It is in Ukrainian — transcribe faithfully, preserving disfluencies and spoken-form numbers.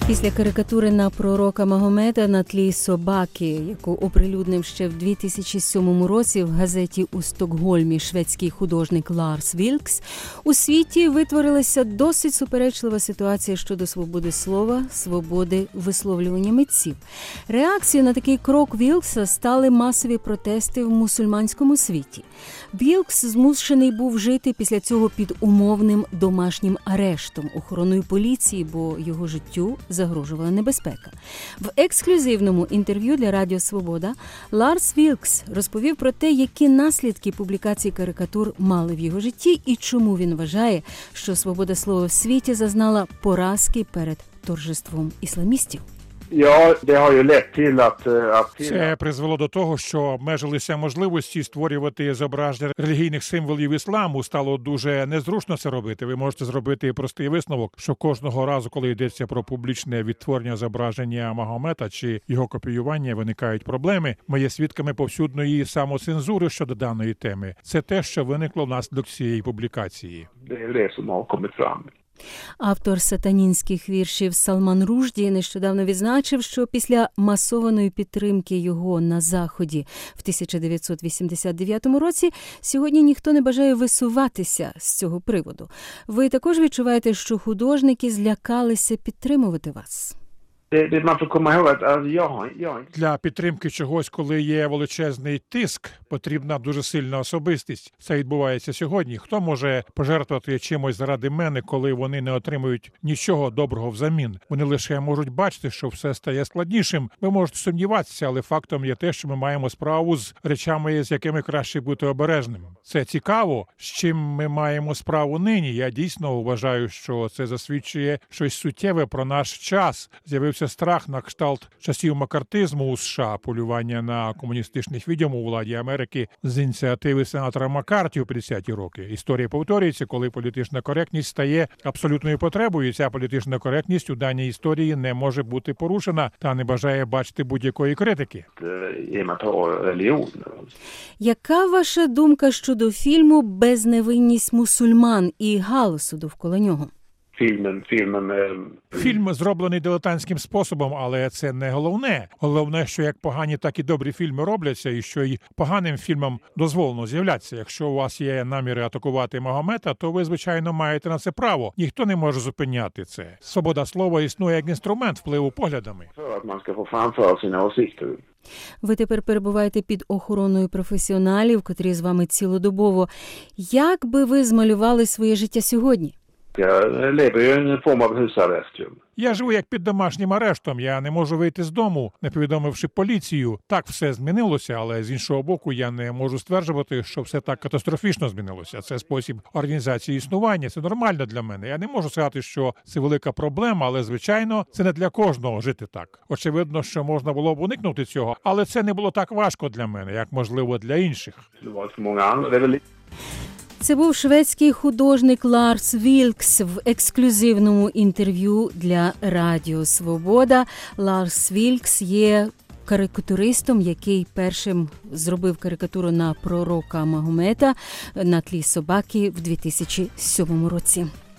Після карикатури на пророка Магомета на тлі собаки, яку оприлюднив ще в дві тисячі сьомому році в газеті у Стокгольмі шведський художник Ларс Вілкс, у світі витворилася досить суперечлива ситуація щодо свободи слова, свободи висловлювання митців. Реакцією на такий крок Вілкса стали масові протести в мусульманському світі. Вілкс змушений був жити після цього під умовним домашнім арештом, охороною поліції, бо його життю загрожувала небезпека. В ексклюзивному інтерв'ю для Радіо Свобода Ларс Вілкс розповів про те, які наслідки публікації карикатур мали в його житті і чому він вважає, що свобода слова в світі зазнала поразки перед торжеством ісламістів. Це призвело до того, що обмежилися можливості створювати зображення релігійних символів ісламу. Стало дуже незручно це робити. Ви можете зробити простий висновок, що кожного разу, коли йдеться про публічне відтворення зображення Магомета чи його копіювання, виникають проблеми. Ми є свідками повсюдної самоцензури щодо даної теми. Це те, що виникло внаслідок цієї публікації. Автор сатанінських віршів Салман Ружді нещодавно відзначив, що після масованої підтримки його на Заході в тисяча дев'ятсот вісімдесят дев'ятому році сьогодні ніхто не бажає висуватися з цього приводу. Ви також відчуваєте, що художники злякалися підтримувати вас? Для підтримки чогось, коли є величезний тиск, потрібна дуже сильна особистість. Це відбувається сьогодні. Хто може пожертвувати чимось заради мене, коли вони не отримують нічого доброго взамін? Вони лише можуть бачити, що все стає складнішим. Ви можете сумніватися, але фактом є те, що ми маємо справу з речами, з якими краще бути обережним. Це цікаво, з чим ми маємо справу нині. Я дійсно вважаю, що це засвідчує щось суттєве про наш час. З'явився страх на кшталт часів макартизму у США, полювання на комуністичних відьом у владі Америки з ініціативи сенатора Маккарті у п'ятдесяті роки. Історія повторюється, коли політична коректність стає абсолютною потребою, і ця політична коректність у даній історії не може бути порушена та не бажає бачити будь-якої критики. Яка ваша думка щодо фільму «Безневинність мусульман» і галасу довкола нього? Фільм, фільм, Фільм зроблений дилетантським способом, але це не головне. Головне, що як погані, так і добрі фільми робляться, і що й поганим фільмам дозволено з'являтися. Якщо у вас є наміри атакувати Магомета, то ви, звичайно, маєте на це право. Ніхто не може зупиняти це. Свобода слова існує як інструмент впливу поглядами. Ви тепер перебуваєте під охороною професіоналів, котрі з вами цілодобово. Як би ви змалювали своє життя сьогодні? Я живу як під домашнім арештом, я не можу вийти з дому, не повідомивши поліцію. Так все змінилося, але з іншого боку я не можу стверджувати, що все так катастрофічно змінилося. Це спосіб організації існування, це нормально для мене. Я не можу сказати, що це велика проблема, але, звичайно, це не для кожного жити так. Очевидно, що можна було б уникнути цього, але це не було так важко для мене, як, можливо, для інших. Це був шведський художник Ларс Вілкс в ексклюзивному інтерв'ю для Радіо Свобода. Ларс Вілкс є карикатуристом, який першим зробив карикатуру на пророка Магомета на тлі собаки в дві тисячі сьомому році.